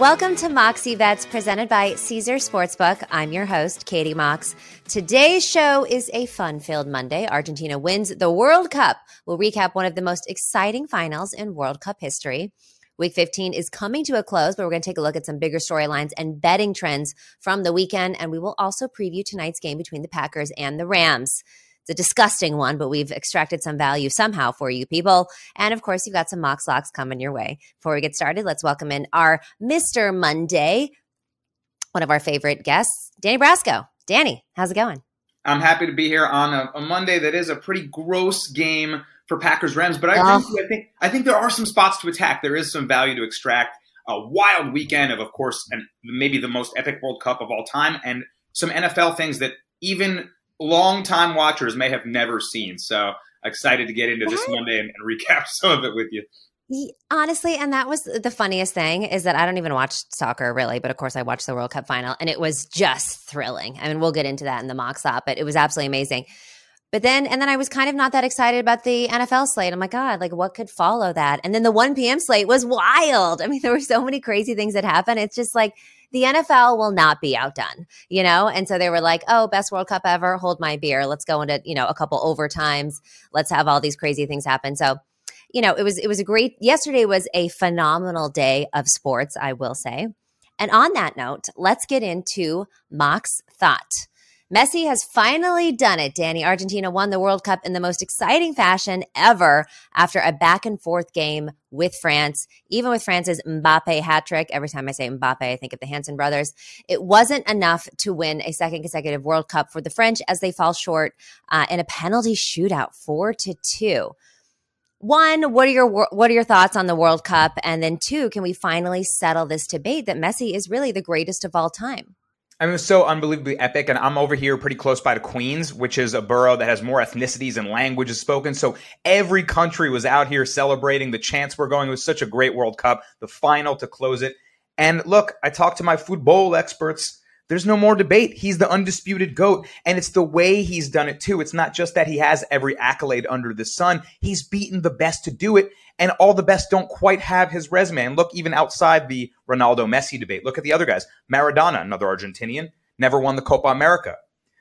Welcome to Moxie Bets presented by Caesar Sportsbook. I'm your host, Katie Mox. Today's show is a fun-filled Monday. Argentina wins the World Cup. We'll recap one of the most exciting finals in World Cup history. Week 15 is coming to a close, but we're going to take a look at some bigger storylines and betting trends from the weekend, and we will also preview tonight's game between the Packers and the Rams. It's a disgusting one, but we've extracted some value somehow for you people. And of course, you've got some Mox Locks coming your way. Before we get started, let's welcome in our Mr. Monday, one of our favorite guests, Danny Brasco. Danny, how's it going? I'm happy to be here on a Monday that is a pretty gross game for Packers-Rams, but I think there are some spots to attack. There is some value to extract. A wild weekend of course, and maybe the most epic World Cup of all time, and some NFL things that even long-time watchers may have never seen. So excited to get into this Monday and recap some of it with you. Honestly, and that was the funniest thing, is that I don't even watch soccer really, but of course I watched the World Cup final, and it was just thrilling. I mean, we'll get into that in the Mox Op, but it was absolutely amazing. But then I was kind of not that excited about the NFL slate. I'm like, God, like what could follow that? And then the 1 p.m. slate was wild. I mean, there were so many crazy things that happened. It's just like the NFL will not be outdone, you know? And so they were like, oh, best World Cup ever, hold my beer. Let's go into, a couple overtimes. Let's have all these crazy things happen. So, it was a great, yesterday was a phenomenal day of sports, I will say. And on that note, let's get into Mox Thought. Messi has finally done it, Danny. Argentina won the World Cup in the most exciting fashion ever after a back-and-forth game with France. Even with France's Mbappe hat trick, every time I say Mbappe, I think of the Hanson brothers. It wasn't enough to win a second consecutive World Cup for the French as they fall short in a penalty shootout, 4-2. One, what are your thoughts on the World Cup? And then two, can we finally settle this debate that Messi is really the greatest of all time? I mean, it was so unbelievably epic, and I'm over here pretty close by to Queens, which is a borough that has more ethnicities and languages spoken. So every country was out here celebrating. The chants were going. It was such a great World Cup, the final to close it. And look, I talked to my football experts. There's no more debate. He's the undisputed GOAT, and it's the way he's done it too. It's not just that he has every accolade under the sun. He's beaten the best to do it, and all the best don't quite have his resume. And look, even outside the Ronaldo-Messi debate, look at the other guys. Maradona, another Argentinian, never won the Copa America.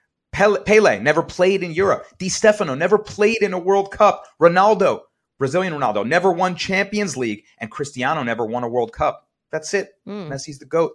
Pele never played in Europe. Di Stefano never played in a World Cup. Ronaldo, Brazilian Ronaldo, never won Champions League, and Cristiano never won a World Cup. That's it. Messi's the GOAT.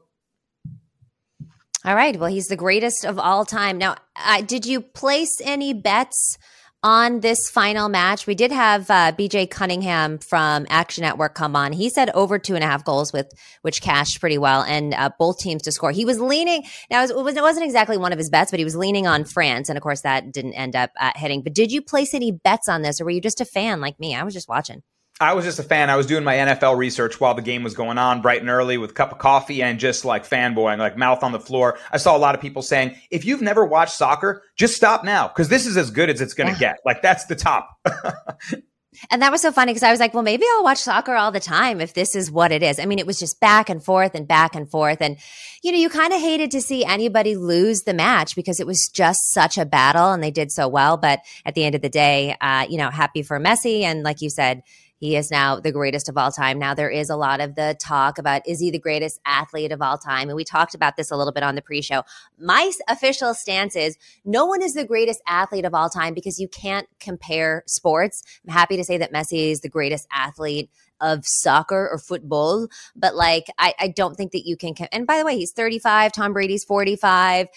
All right. Well, he's the greatest of all time. Now, did you place any bets on this final match? We did have BJ Cunningham from Action Network come on. He said over 2.5 goals, which cashed pretty well, and both teams to score. He was leaning. Now, it wasn't exactly one of his bets, but he was leaning on France, and of course, that didn't end up hitting. But did you place any bets on this, or were you just a fan like me? I was just watching. I was just a fan. I was doing my NFL research while the game was going on, bright and early, with a cup of coffee and just like fanboying, like mouth on the floor. I saw a lot of people saying, if you've never watched soccer, just stop now, because this is as good as it's going to get. Like, that's the top. And that was so funny because I was like, well, maybe I'll watch soccer all the time if this is what it is. I mean, it was just back and forth and back and forth. And, you kind of hated to see anybody lose the match because it was just such a battle and they did so well. But at the end of the day, happy for Messi. And like you said, he is now the greatest of all time. Now, there is a lot of the talk about, is he the greatest athlete of all time? And we talked about this a little bit on the pre-show. My official stance is no one is the greatest athlete of all time because you can't compare sports. I'm happy to say that Messi is the greatest athlete of soccer or football, but I don't think that you can. And by the way, he's 35. Tom Brady's 45.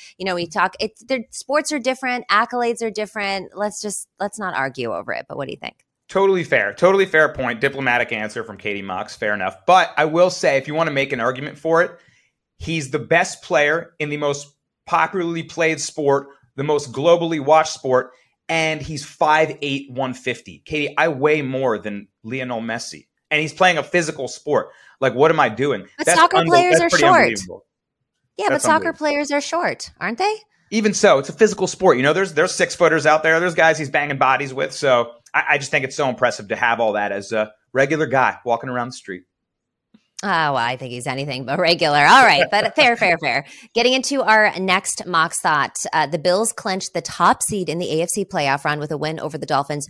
Sports are different. Accolades are different. Let's not argue over it. But what do you think? Totally fair point. Diplomatic answer from Katie Mox. Fair enough. But I will say, if you want to make an argument for it, he's the best player in the most popularly played sport, the most globally watched sport, and he's 5'8", 150. Katie, I weigh more than Lionel Messi, and he's playing a physical sport. Like, what am I doing? But soccer players are short. Yeah, but soccer players are short, aren't they? Even so, it's a physical sport. There's 6-footers out there. There's guys he's banging bodies with. So I just think it's so impressive to have all that as a regular guy walking around the street. Oh, well, I think he's anything but regular. All right, but fair. Getting into our next mock thought, the Bills clinched the top seed in the AFC playoff run with a win over the Dolphins,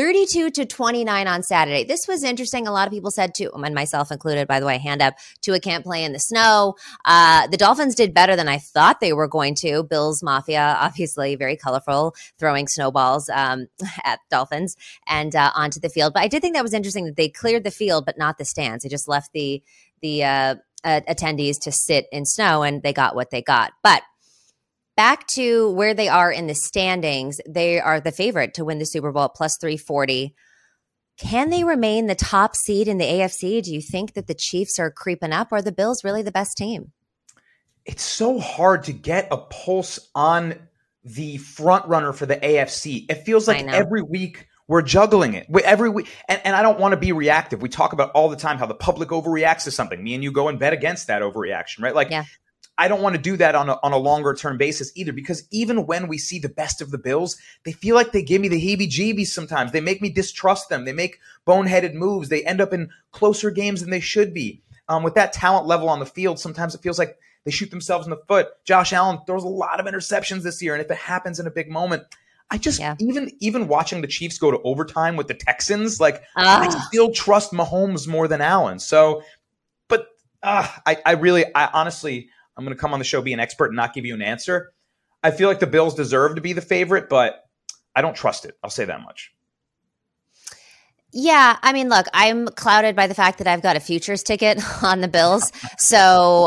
32-29 on Saturday. This was interesting. A lot of people said to, and myself included, by the way, hand up, Tua can't play in the snow. The Dolphins did better than I thought they were going to. Bills Mafia, obviously very colorful, throwing snowballs at Dolphins and onto the field. But I did think that was interesting that they cleared the field, but not the stands. They just left the attendees to sit in snow, and they got what they got. But back to where they are in the standings, they are the favorite to win the Super Bowl at plus 340. Can they remain the top seed in the AFC? Do you think that the Chiefs are creeping up, or are the Bills really the best team? It's so hard to get a pulse on the front runner for the AFC. It feels like every week we're juggling it every week. And I don't want to be reactive. We talk about all the time how the public overreacts to something. Me and you go and bet against that overreaction, right? Like, yeah. I don't want to do that on a longer term basis either, because even when we see the best of the Bills, they feel like they give me the heebie-jeebies sometimes. They make me distrust them. They make boneheaded moves. They end up in closer games than they should be. With that talent level on the field, sometimes it feels like they shoot themselves in the foot. Josh Allen throws a lot of interceptions this year, and if it happens in a big moment, I just even watching the Chiefs go to overtime with the Texans, like I still trust Mahomes more than Allen. So, but I honestly, I'm going to come on the show, be an expert, and not give you an answer. I feel like the Bills deserve to be the favorite, but I don't trust it. I'll say that much. Yeah, I mean, look, I'm clouded by the fact that I've got a futures ticket on the Bills. So,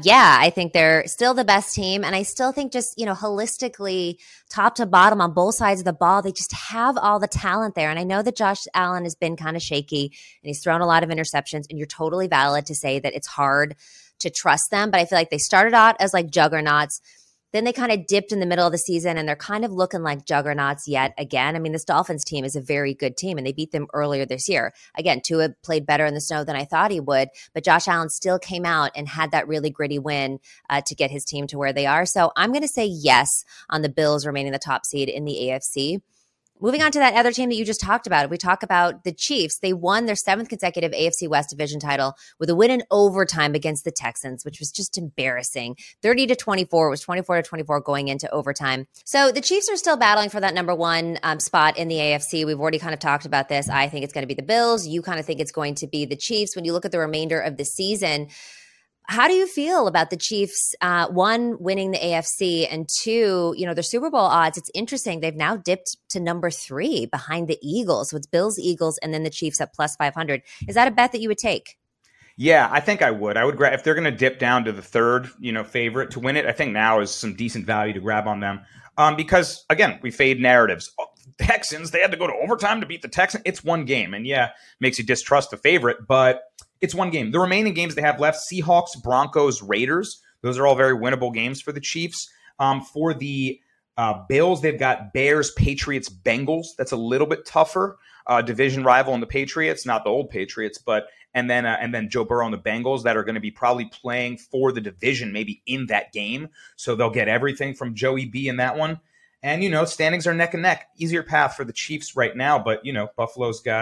I think they're still the best team. And I still think just, holistically, top to bottom on both sides of the ball, they just have all the talent there. And I know that Josh Allen has been kind of shaky and he's thrown a lot of interceptions, and you're totally valid to say that it's hard to trust them. But I feel like they started out as like juggernauts. Then they kind of dipped in the middle of the season, and they're kind of looking like juggernauts yet again. I mean, this Dolphins team is a very good team, and they beat them earlier this year. Again, Tua played better in the snow than I thought he would, but Josh Allen still came out and had that really gritty win to get his team to where they are. So I'm going to say yes on the Bills remaining the top seed in the AFC. Moving on to that other team that you just talked about, if we talk about the Chiefs, they won their 7th consecutive AFC West division title with a win in overtime against the Texans, which was just embarrassing. 30-24, it was 24-24 going into overtime. So the Chiefs are still battling for that number one spot in the AFC. We've already kind of talked about this. I think it's going to be the Bills. You kind of think it's going to be the Chiefs. When you look at the remainder of the season, how do you feel about the Chiefs, one, winning the AFC, and two, their Super Bowl odds? It's interesting. They've now dipped to number 3 behind the Eagles. So it's Bills, Eagles, and then the Chiefs at plus 500. Is that a bet that you would take? Yeah, I think I would. I would grab, if they're going to dip down to the third, favorite to win it. I think now is some decent value to grab on them. Because again, we fade narratives. Texans, they had to go to overtime to beat the Texans. It's one game, and makes you distrust the favorite, but it's one game. The remaining games they have left: Seahawks, Broncos, Raiders. Those are all very winnable games for the Chiefs. For the Bills, they've got Bears, Patriots, Bengals. That's a little bit tougher. Division rival in the Patriots, not the old Patriots, but and then Joe Burrow and the Bengals that are going to be probably playing for the division, maybe in that game. So they'll get everything from Joey B in that one. And standings are neck and neck. Easier path for the Chiefs right now, but Buffalo's got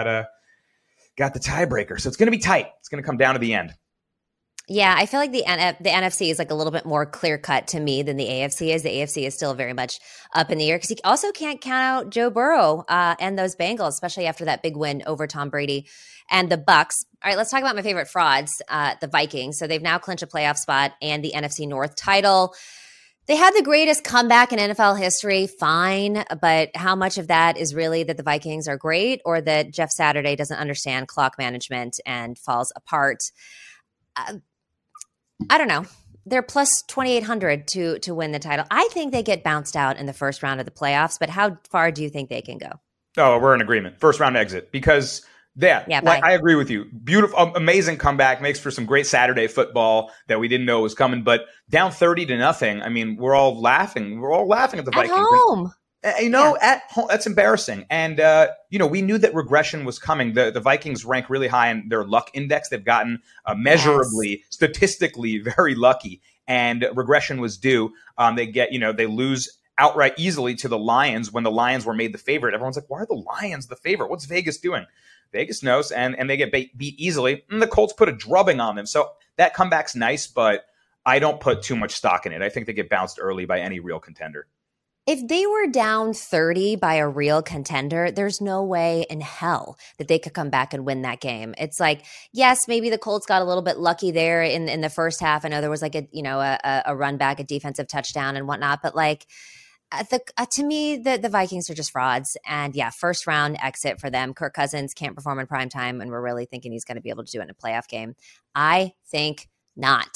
the tiebreaker. So it's going to be tight. It's going to come down to the end. Yeah, I feel like the NFC is like a little bit more clear-cut to me than the AFC is. The AFC is still very much up in the air because you also can't count out Joe Burrow and those Bengals, especially after that big win over Tom Brady and the Bucs. All right, let's talk about my favorite frauds, the Vikings. So they've now clinched a playoff spot and the NFC North title. They had the greatest comeback in NFL history, fine, but how much of that is really that the Vikings are great or that Jeff Saturday doesn't understand clock management and falls apart? I don't know. They're plus 2,800 to win the title. I think they get bounced out in the first round of the playoffs, but how far do you think they can go? Oh, we're in agreement. First round exit because I agree with you. Beautiful, amazing comeback. Makes for some great Saturday football that we didn't know was coming. But down 30-0. I mean, we're all laughing. We're all laughing at the Vikings. Home. At home, that's embarrassing. And, we knew that regression was coming. The Vikings rank really high in their luck index. They've gotten measurably, statistically very lucky. And regression was due. They lose outright easily to the Lions when the Lions were made the favorite. Everyone's like, why are the Lions the favorite? What's Vegas doing? Vegas knows, and they get beat easily, and the Colts put a drubbing on them. So that comeback's nice, but I don't put too much stock in it. I think they get bounced early by any real contender. If they were down 30 by a real contender, there's no way in hell that they could come back and win that game. It's like, yes, maybe the Colts got a little bit lucky there in the first half. I know there was like a run back, a defensive touchdown and whatnot, but like to me, the Vikings are just frauds. And yeah, first round exit for them. Kirk Cousins can't perform in prime time, and we're really thinking he's going to be able to do it in a playoff game. I think not.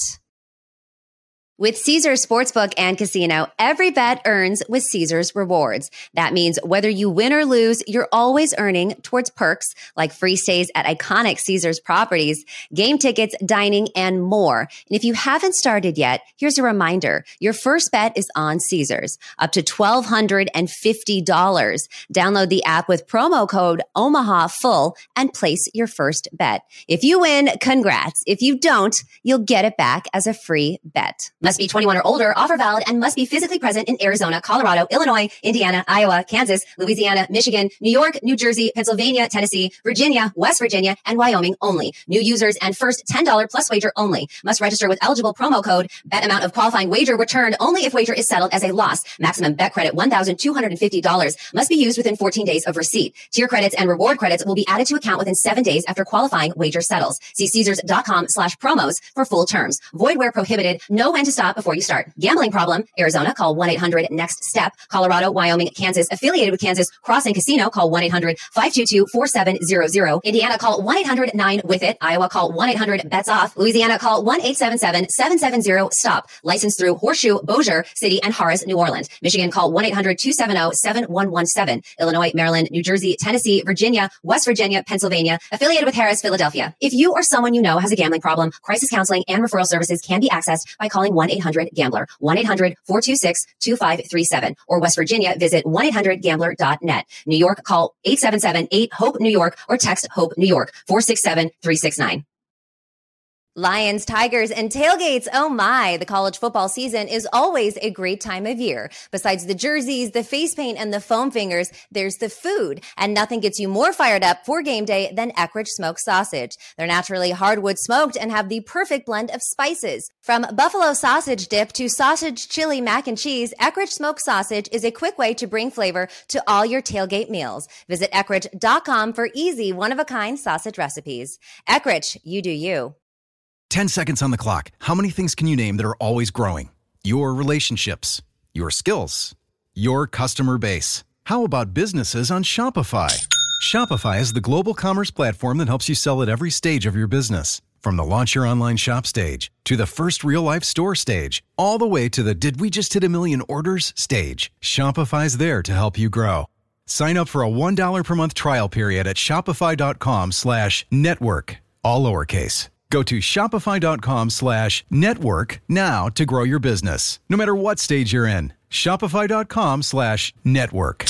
With Caesars Sportsbook and Casino, every bet earns with Caesars Rewards. That means whether you win or lose, you're always earning towards perks like free stays at iconic Caesars properties, game tickets, dining, and more. And if you haven't started yet, here's a reminder. Your first bet is on Caesars, up to $1,250. Download the app with promo code OMAHAFULL and place your first bet. If you win, congrats. If you don't, you'll get it back as a free bet. Must be 21 or older, offer valid, and must be physically present in Arizona, Colorado, Illinois, Indiana, Iowa, Kansas, Louisiana, Michigan, New York, New Jersey, Pennsylvania, Tennessee, Virginia, West Virginia, and Wyoming only. New users and first $10 plus wager only. Must register with eligible promo code. Bet amount of qualifying wager returned only if wager is settled as a loss. Maximum bet credit $1,250. Must be used within 14 days of receipt. Tier credits and reward credits will be added to account within 7 days after qualifying wager settles. See Caesars.com/promos for full terms. Void where prohibited. Know when to stop before you start. Gambling problem? Arizona, call 1-800-NEXT-STEP. Colorado, Wyoming, Kansas, affiliated with Kansas Crossing Casino, call 1-800-522-4700. Indiana, call 1-800-9-WITH-IT. Iowa, call 1-800-BETS-OFF. Louisiana, call 1-877-770-STOP. Licensed through Horseshoe, Bossier City, and Harris, New Orleans. Michigan, call 1-800-270-7117. Illinois, Maryland, New Jersey, Tennessee, Virginia, West Virginia, Pennsylvania, affiliated with Harris, Philadelphia. If you or someone you know has a gambling problem, crisis counseling and referral services can be accessed by calling 1-800-GAMBLER, 1-800-426-2537, or West Virginia, visit 1-800-GAMBLER.net. New York, call 877-8-HOPE-NEW YORK or text HOPE New York 467-369. Lions, Tigers, and tailgates. Oh my, the college football season is always a great time of year. Besides the jerseys, the face paint, and the foam fingers, there's the food. And nothing gets you more fired up for game day than Eckrich smoked sausage. They're naturally hardwood smoked and have the perfect blend of spices. From buffalo sausage dip to sausage chili mac and cheese, Eckrich smoked sausage is a quick way to bring flavor to all your tailgate meals. Visit Eckrich.com for easy, one-of-a-kind sausage recipes. Eckrich, you do you. 10 seconds on the clock. How many things can you name that are always growing? Your relationships, your skills, your customer base. How about businesses on Shopify? Shopify is the global commerce platform that helps you sell at every stage of your business. From the launch your online shop stage, to the first real-life store stage, all the way to the did we just hit a million orders stage. Shopify's there to help you grow. Sign up for a $1 per month trial period at shopify.com/network, all lowercase. Go to shopify.com/network now to grow your business, no matter what stage you're in. Shopify.com/network.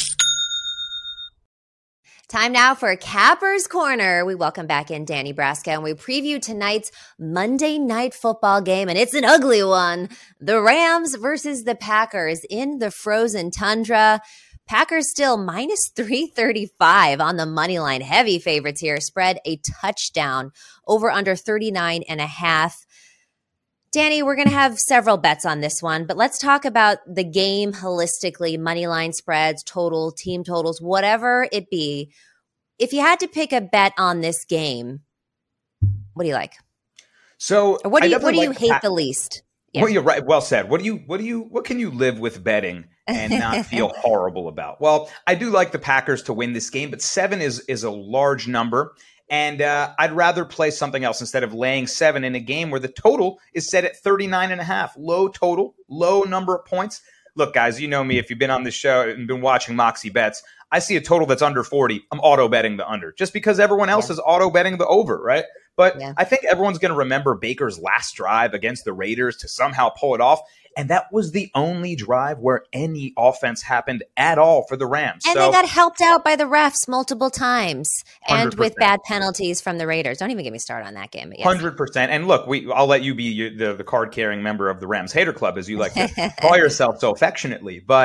Time now for Capper's Corner. We welcome back in Danny Brasco, and we preview tonight's Monday Night Football game, and it's an ugly one. The Rams versus the Packers in the frozen tundra. Packers still minus 335 on the money line. Heavy favorites here. Spread a touchdown over under 39.5. Danny, we're going to have several bets on this one, but let's talk about the game holistically. Money line spreads, total, team totals, whatever it be. If you had to pick a bet on this game, what do you like? So, or what do you hate the least? Yeah. Well, you're right. Well said. What can you live with betting and not feel horrible about? Well, I do like the Packers to win this game, but 7 is a large number. And I'd rather play something else instead of laying 7 in a game where the total is set at 39.5. Low total, low number of points. Look, guys, you know me. If you've been on this show and been watching Moxie Bets, I see a total that's under 40. I'm auto betting the under just because everyone else is auto betting the over, right? But I think everyone's going to remember Baker's last drive against the Raiders to somehow pull it off. And that was the only drive where any offense happened at all for the Rams. And they got helped out by the refs multiple times 100%. And with bad penalties from the Raiders. Don't even get me started on that game. But yes. 100%. And look, I'll let you be the card-carrying member of the Rams Hater Club, as you like to call yourself so affectionately. But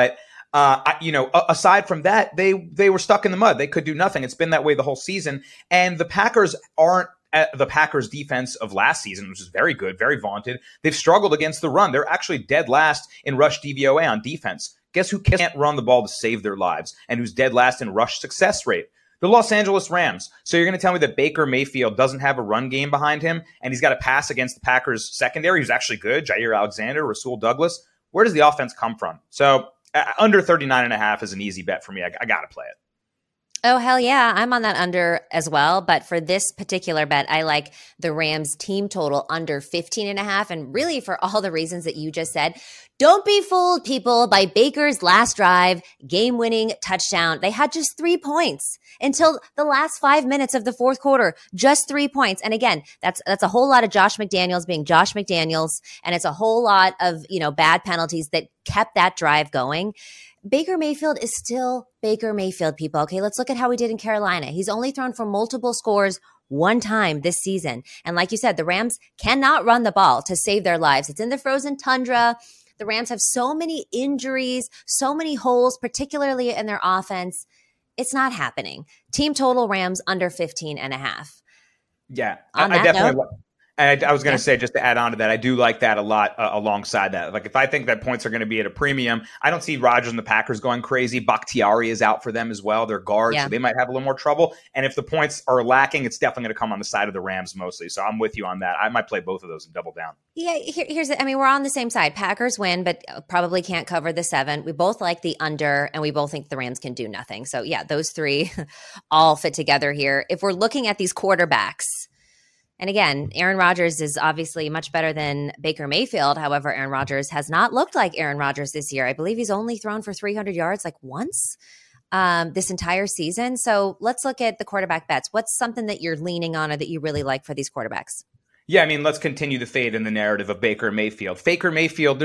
Aside from that, they were stuck in the mud. They could do nothing. It's been that way the whole season. And the Packers aren't the Packers defense of last season, which is very good, very vaunted. They've struggled against the run. They're actually dead last in rush DVOA on defense. Guess who can't run the ball to save their lives and who's dead last in rush success rate? The Los Angeles Rams. So you're going to tell me that Baker Mayfield doesn't have a run game behind him and he's got to pass against the Packers secondary, who's actually good, Jair Alexander, Rasul Douglas. Where does the offense come from? So under 39.5 is an easy bet for me. I got to play it. Oh, hell yeah. I'm on that under as well. But for this particular bet, I like the Rams team total under 15.5. And really for all the reasons that you just said, don't be fooled, people, by Baker's last drive, game-winning touchdown. They had just 3 points until the last 5 minutes of the fourth quarter, just 3 points. And again, that's a whole lot of Josh McDaniels being Josh McDaniels. And it's a whole lot of, bad penalties that kept that drive going. Baker Mayfield is still Baker Mayfield, people. Okay, let's look at how he did in Carolina. He's only thrown for multiple scores one time this season. And like you said, the Rams cannot run the ball to save their lives. It's in the frozen tundra. The Rams have so many injuries, so many holes, particularly in their offense. It's not happening. Team total Rams under 15.5. Yeah, I definitely. And I was going to say, just to add on to that, I do like that a lot alongside that. Like, if I think that points are going to be at a premium, I don't see Rodgers and the Packers going crazy. Bakhtiari is out for them as well. They're guards, so they might have a little more trouble. And if the points are lacking, it's definitely going to come on the side of the Rams mostly. So I'm with you on that. I might play both of those and double down. Yeah, here's it. I mean, we're on the same side. Packers win, but probably can't cover the 7. We both like the under, and we both think the Rams can do nothing. So, yeah, those 3 all fit together here. If we're looking at these quarterbacks, and again, Aaron Rodgers is obviously much better than Baker Mayfield. However, Aaron Rodgers has not looked like Aaron Rodgers this year. I believe he's only thrown for 300 yards like once this entire season. So let's look at the quarterback bets. What's something that you're leaning on or that you really like for these quarterbacks? Yeah, I mean, let's continue the fade in the narrative of Baker Mayfield. Baker Mayfield,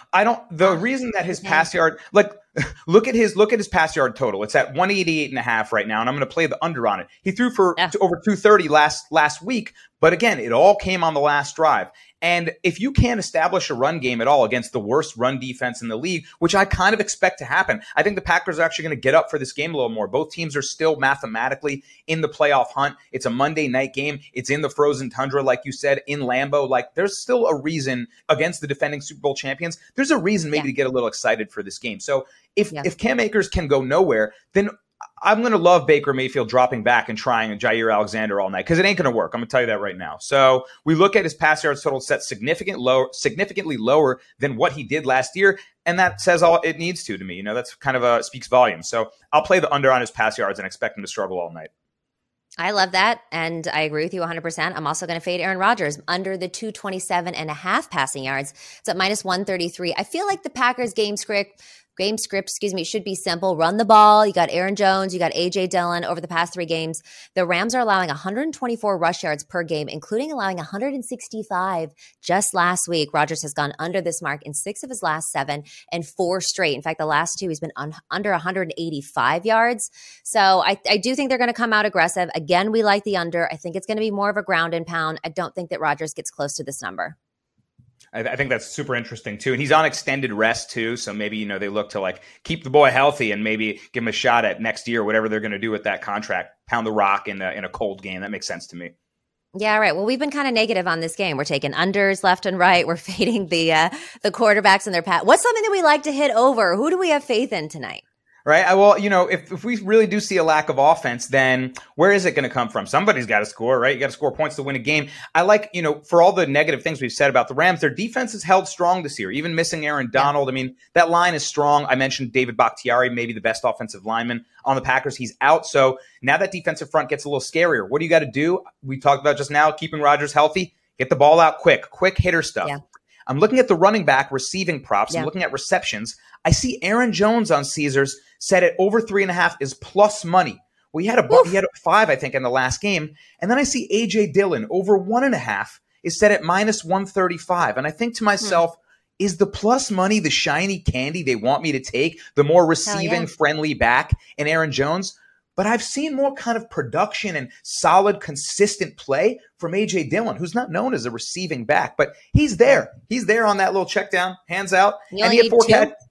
the reason that his pass yard, look at his pass yard total. It's at 188.5 right now, and I'm going to play the under on it. He threw for over 230 last week, but again, it all came on the last drive. And if you can't establish a run game at all against the worst run defense in the league, which I kind of expect to happen, I think the Packers are actually going to get up for this game a little more. Both teams are still mathematically in the playoff hunt. It's a Monday night game. It's in the frozen tundra, like you said, in Lambeau. Like, there's still a reason against the defending Super Bowl champions. There's a reason maybe to get a little excited for this game. So if Cam Akers can go nowhere, then I'm going to love Baker Mayfield dropping back and trying Jair Alexander all night because it ain't going to work. I'm going to tell you that right now. So we look at his pass yards total set significantly lower than what he did last year, and that says all it needs to me. That's kind of speaks volumes. So I'll play the under on his pass yards and expect him to struggle all night. I love that, and I agree with you 100%. I'm also going to fade Aaron Rodgers under the 227.5 passing yards. It's at minus 133. I feel like the Packers game script, should be simple. Run the ball. You got Aaron Jones. You got A.J. Dillon over the past 3 games. The Rams are allowing 124 rush yards per game, including allowing 165 just last week. Rodgers has gone under this mark in 6 of his last 7 and 4 straight. In fact, the last 2, he's been under 185 yards. So I do think they're going to come out aggressive. Again, we like the under. I think it's going to be more of a ground and pound. I don't think that Rodgers gets close to this number. I think that's super interesting too. And he's on extended rest too. So maybe, they look to keep the boy healthy and maybe give him a shot at next year, whatever they're going to do with that contract, pound the rock in a cold game. That makes sense to me. Yeah, right. Well, we've been kind of negative on this game. We're taking unders left and right. We're fading the quarterbacks and their pass. What's something that we like to hit over? Who do we have faith in tonight? Right. Well, if we really do see a lack of offense, then where is it going to come from? Somebody's got to score, right? You got to score points to win a game. I like, for all the negative things we've said about the Rams, their defense has held strong this year, even missing Aaron Donald. I mean, that line is strong. I mentioned David Bakhtiari, maybe the best offensive lineman on the Packers. He's out. So now that defensive front gets a little scarier. What do you got to do? We talked about just now, keeping Rodgers healthy. Get the ball out quick hitter stuff. Yeah. I'm looking at the running back receiving props. I'm looking at receptions. I see Aaron Jones on Caesars set at over 3.5 is plus money. Well, he had a 5, I think, in the last game. And then I see A.J. Dillon over 1.5 is set at minus 135. And I think to myself, is the plus money the shiny candy they want me to take, the more receiving friendly back in Aaron Jones? But I've seen more kind of production and solid, consistent play from A.J. Dillon, who's not known as a receiving back, but he's there. He's there on that little check down, hands out. And he had 4 catches.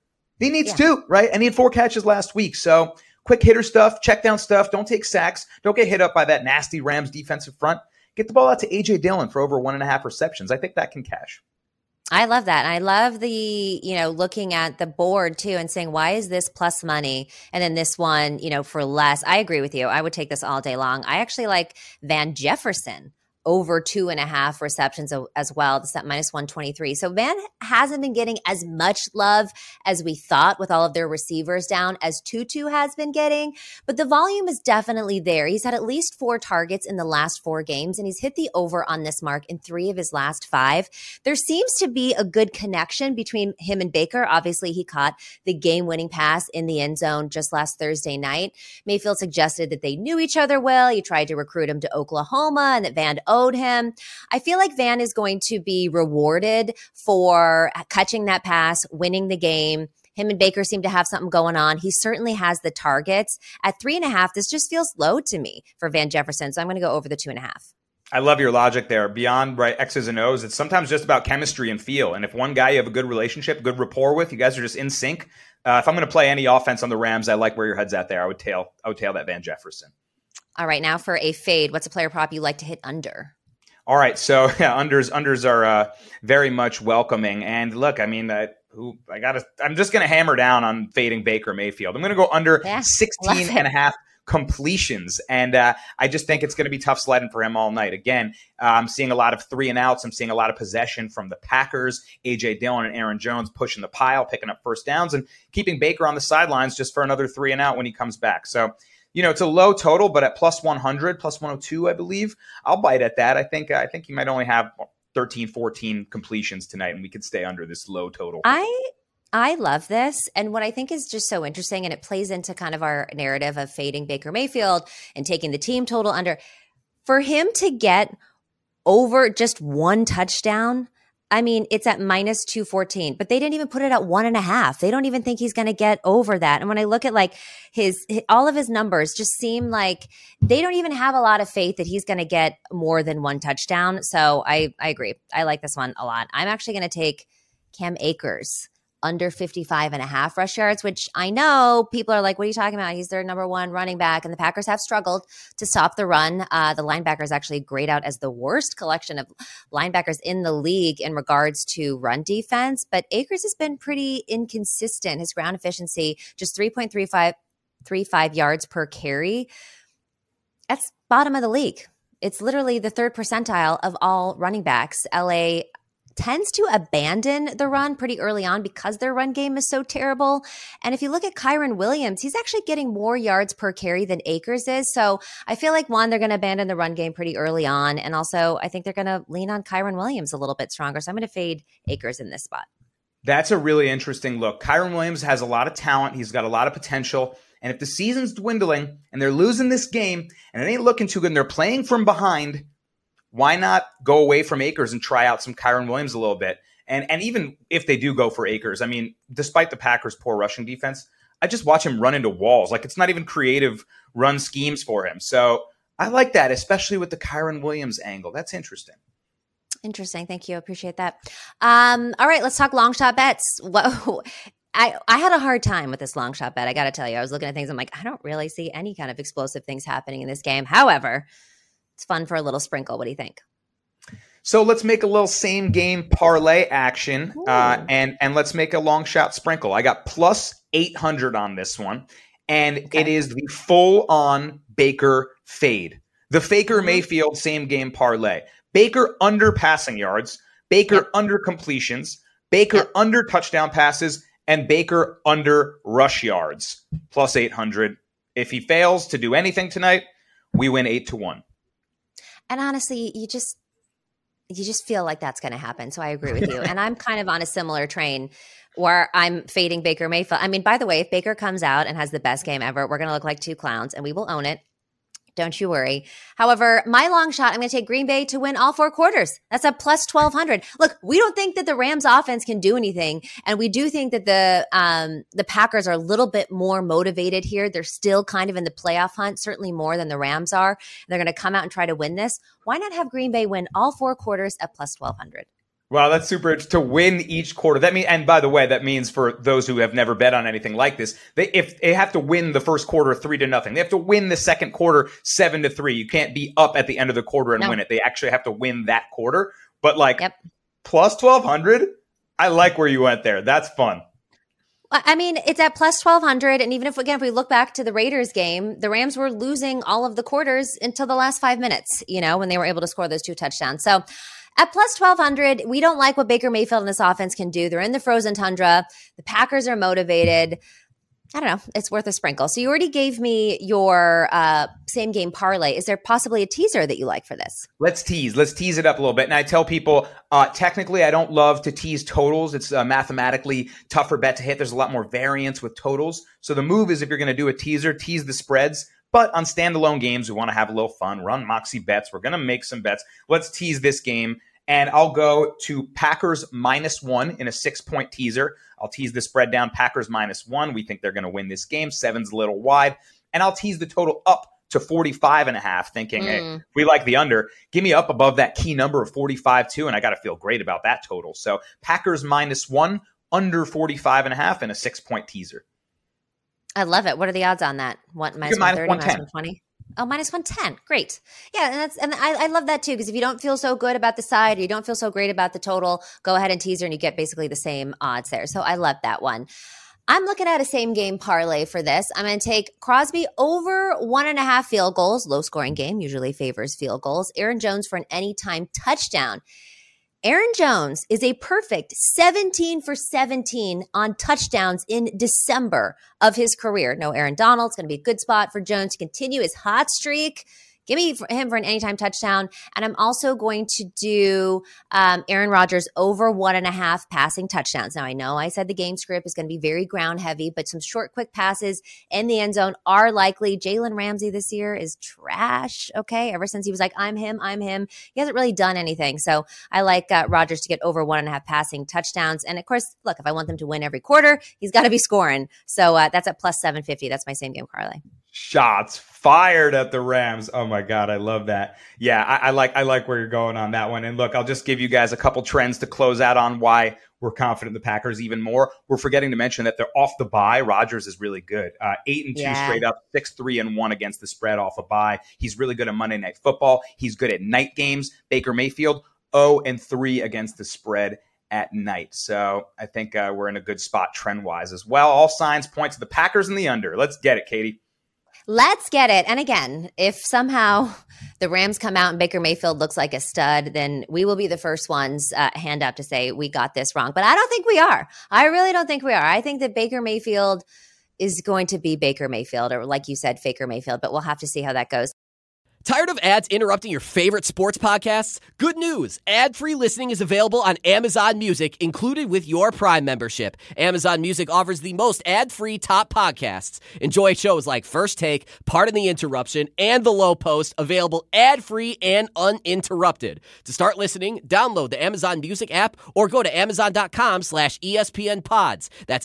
He needs two, right? And he had 4 catches last week. So quick hitter stuff, check down stuff. Don't take sacks. Don't get hit up by that nasty Rams defensive front. Get the ball out to A.J. Dillon for over 1.5 receptions. I think that can cash. I love that. And I love the, looking at the board too and saying, why is this plus money? And then this one, for less. I agree with you. I would take this all day long. I actually like Van Jefferson over 2.5 receptions as well. That's at minus 123. So Van hasn't been getting as much love as we thought with all of their receivers down as Tutu has been getting, but the volume is definitely there. He's had at least 4 targets in the last 4 games, and he's hit the over on this mark in 3 of his last 5. There seems to be a good connection between him and Baker. Obviously, he caught the game-winning pass in the end zone just last Thursday night. Mayfield suggested that they knew each other well. He tried to recruit him to Oklahoma and that Van owed him. I feel like Van is going to be rewarded for catching that pass, winning the game. Him and Baker seem to have something going on. He certainly has the targets. At 3.5, this just feels low to me for Van Jefferson. So I'm going to go over the 2.5. I love your logic there. Beyond X's and O's, it's sometimes just about chemistry and feel. And if one guy you have a good relationship, good rapport with, you guys are just in sync. If I'm going to play any offense on the Rams, I like where your head's at there. I would tail that Van Jefferson. All right, now for a fade, what's a player prop you like to hit under? All right, so unders are very much welcoming. And look, I mean, I'm just going to hammer down on fading Baker Mayfield. I'm going to go under 16.5 completions. And I just think it's going to be tough sledding for him all night. Again, I'm seeing a lot of 3 and outs. I'm seeing a lot of possession from the Packers, A.J. Dillon and Aaron Jones pushing the pile, picking up first downs, and keeping Baker on the sidelines just for another 3 and out when he comes back. So, it's a low total, but at plus 100, plus 102, I believe, I'll bite at that. I think you might only have 13, 14 completions tonight, and we could stay under this low total. I love this. And what I think is just so interesting, and it plays into kind of our narrative of fading Baker Mayfield and taking the team total under, for him to get over just 1 touchdown, I mean, it's at minus 214, but they didn't even put it at 1.5. They don't even think he's going to get over that. And when I look at like all of his numbers just seem like they don't even have a lot of faith that he's going to get more than 1 touchdown. So I agree. I like this one a lot. I'm actually going to take Cam Akers under 55.5 rush yards, which I know people are like, what are you talking about? He's their number 1 running back, and the Packers have struggled to stop the run. The linebackers actually grade out as the worst collection of linebackers in the league in regards to run defense, but Akers has been pretty inconsistent. His ground efficiency, just 3.35 yards per carry. That's bottom of the league. It's literally the 3rd percentile of all running backs. LA tends to abandon the run pretty early on because their run game is so terrible. And if you look at Kyren Williams, he's actually getting more yards per carry than Akers is. So I feel like, one, they're going to abandon the run game pretty early on. And also, I think they're going to lean on Kyren Williams a little bit stronger. So I'm going to fade Akers in this spot. That's a really interesting look. Kyren Williams has a lot of talent. He's got a lot of potential. And if the season's dwindling and they're losing this game and it ain't looking too good and they're playing from behind, why not go away from Akers and try out some Kyren Williams a little bit? And even if they do go for Akers, I mean, despite the Packers' poor rushing defense, I just watch him run into walls. Like, it's not even creative run schemes for him. So I like that, especially with the Kyren Williams angle. That's interesting. Interesting. Thank you. Appreciate that. All right, let's talk long shot bets. Whoa. I had a hard time with this long shot bet. I got to tell you, I was looking at things. I'm like, I don't really see any kind of explosive things happening in this game. However, it's fun for a little sprinkle. What do you think? So let's make a little same game parlay action, and let's make a long shot sprinkle. I got plus 800 on this one, and it is the full on Baker fade. The Faker Mayfield same game parlay. Baker under passing yards, Baker under completions, Baker under touchdown passes, and Baker under rush yards. Plus 800. If he fails to do anything tonight, we win 8-1. And honestly, you just feel like that's going to happen. So I agree with you. And I'm kind of on a similar train where I'm fading Baker Mayfield. I mean, by the way, if Baker comes out and has the best game ever, we're going to look like 2 clowns and we will own it. Don't you worry. However, my long shot, I'm going to take Green Bay to win all 4 quarters. That's a plus 1,200. Look, we don't think that the Rams offense can do anything. And we do think that the Packers are a little bit more motivated here. They're still kind of in the playoff hunt, certainly more than the Rams are. They're going to come out and try to win this. Why not have Green Bay win all 4 quarters at plus 1,200? Wow, that's super to win each quarter. And by the way, that means for those who have never bet on anything like this, if they have to win the first quarter 3-0, they have to win the second quarter 7-3. You can't be up at the end of the quarter and win it. They actually have to win that quarter. But plus 1,200, I like where you went there. That's fun. I mean, it's at plus 1,200. And even if we look back to the Raiders game, the Rams were losing all of the quarters until the last 5 minutes, when they were able to score those 2 touchdowns. So at plus 1,200, we don't like what Baker Mayfield and this offense can do. They're in the frozen tundra. The Packers are motivated. I don't know. It's worth a sprinkle. So you already gave me your same game parlay. Is there possibly a teaser that you like for this? Let's tease it up a little bit. And I tell people, technically, I don't love to tease totals. It's a mathematically tougher bet to hit. There's a lot more variance with totals. So the move is, if you're going to do a teaser, tease the spreads. But on standalone games, we want to have a little fun. Run Moxie bets. We're going to make some bets. Let's tease this game. And I'll go to Packers -1 in a 6-point teaser. I'll tease the spread down. Packers -1. We think they're going to win this game. 7's a little wide. And I'll tease the total up to 45.5, thinking, hey, if we like the under, give me up above that key number of 45 too. And I got to feel great about that total. So Packers -1, under 45.5 in a 6-point teaser. I love it. What are the odds on that? What, minus 130, minus 120? Oh, minus 110. Great. Yeah, and I love that too, because if you don't feel so good about the side, or you don't feel so great about the total, go ahead and teaser and you get basically the same odds there. So I love that one. I'm looking at a same game parlay for this. I'm going to take Crosby over 1.5 field goals. Low scoring game usually favors field goals. Aaron Jones for an anytime touchdown. Aaron Jones is a perfect 17 for 17 on touchdowns in December of his career. No Aaron Donald. It's going to be a good spot for Jones to continue his hot streak. Give me him for an anytime touchdown. And I'm also going to do Aaron Rodgers over 1.5 passing touchdowns. Now, I know I said the game script is going to be very ground heavy, but some short, quick passes in the end zone are likely. Jalen Ramsey this year is trash, okay? Ever since he was like, I'm him. He hasn't really done anything. So I like Rodgers to get over 1.5 passing touchdowns. And of course, look, if I want them to win every quarter, he's got to be scoring. So that's at plus 750. That's my same game parlay. Shots fired at the Rams. Oh my God, I love that. Yeah, I like where you're going on that one. And look, I'll just give you guys a couple trends to close out on why we're confident in the Packers even more. We're forgetting to mention that they're off the bye. Rodgers is really good. 8-2 straight up, 6-3-1 against the spread off a bye. He's really good at Monday Night Football. He's good at night games. Baker Mayfield, 0-3 against the spread at night. So I think we're in a good spot trend-wise as well. All signs point to the Packers in the under. Let's get it, Katie. Let's get it. And again, if somehow the Rams come out and Baker Mayfield looks like a stud, then we will be the first ones hand up to say we got this wrong. But I don't think we are. I really don't think we are. I think that Baker Mayfield is going to be Baker Mayfield, or like you said, Faker Mayfield. But we'll have to see how that goes. Tired of ads interrupting your favorite sports podcasts? Good news. Ad-free listening is available on Amazon Music, included with your Prime membership. Amazon Music offers the most ad-free top podcasts. Enjoy shows like First Take, Pardon the Interruption, and The Low Post, available ad-free and uninterrupted. To start listening, download the Amazon Music app or go to amazon.com/ESPN Pods. That's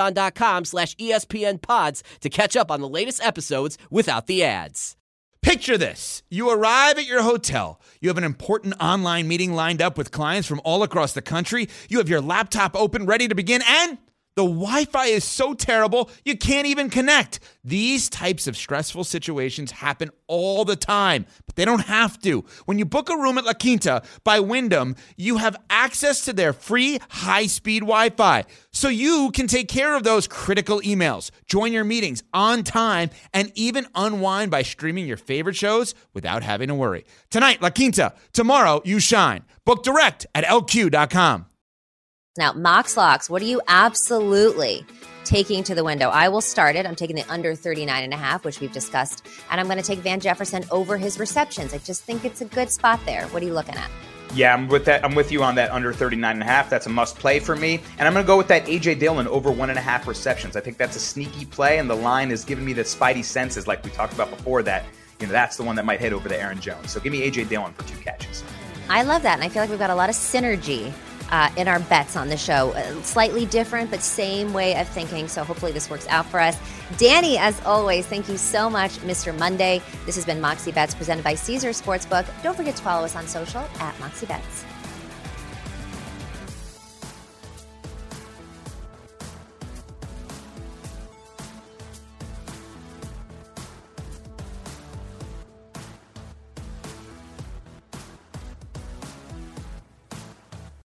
amazon.com/ESPN Pods to catch up on the latest episodes without the ads. Picture this. You arrive at your hotel. You have an important online meeting lined up with clients from all across the country. You have your laptop open, ready to begin, and the Wi-Fi is so terrible, you can't even connect. These types of stressful situations happen all the time, but they don't have to. When you book a room at La Quinta by Wyndham, you have access to their free high-speed Wi-Fi, so you can take care of those critical emails, join your meetings on time, and even unwind by streaming your favorite shows without having to worry. Tonight, La Quinta. Tomorrow, you shine. Book direct at LQ.com. Now, Mox Locks, what are you absolutely taking to the window? I will start it. I'm taking the under 39.5, which we've discussed. And I'm going to take Van Jefferson over his receptions. I just think it's a good spot there. What are you looking at? Yeah, I'm with you on that under 39.5. That's a must play for me. And I'm going to go with that A.J. Dillon over 1.5 receptions. I think that's a sneaky play, and the line is giving me the spidey senses like we talked about before that, that's the one that might hit over the Aaron Jones. So give me A.J. Dillon for 2 catches. I love that, and I feel like we've got a lot of synergy in our bets on the show. Slightly different, but same way of thinking. So hopefully this works out for us. Danny, as always, thank you so much, Mr. Monday. This has been Moxie Bets presented by Caesars Sportsbook. Don't forget to follow us on social at Moxie Bets.